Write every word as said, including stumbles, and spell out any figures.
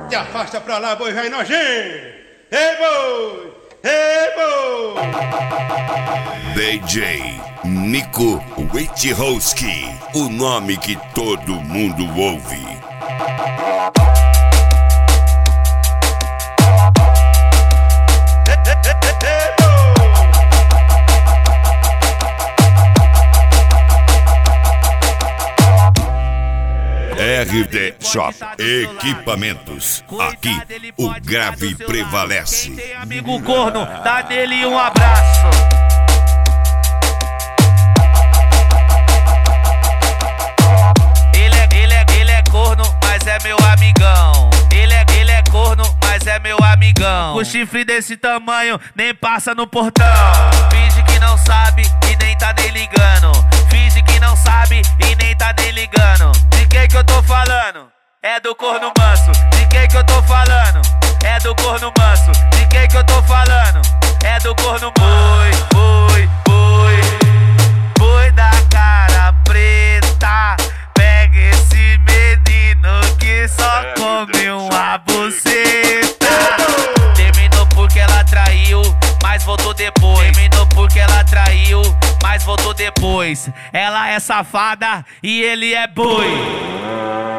Te afasta pra lá, boi velho nojento! Ei, boi! Ei, boi! D J Nico Wojciechowski, o nome que todo mundo ouve. R D Shop Equipamentos. Aqui o grave prevalece. Tem amigo corno, dá nele um abraço. Ele é, ele é, ele é corno, mas é meu amigão. Ele é, ele é corno, mas é meu amigão. Com chifre desse tamanho, nem passa no portão. Finge que não sabe e nem tá nem ligando. Finge que não sabe e nem tá nem ligando. De quem que eu tô falando? É do corno manso. De quem que eu tô falando? É do corno manso. De quem que eu tô falando? É do corno manso. Boi, boi, boi, boi da cara preta. Pega esse menino que só come uma buceta. Terminou porque ela traiu, mas voltou depois. Terminou porque ela traiu, mas voltou depois. Ela é safada e ele é boi.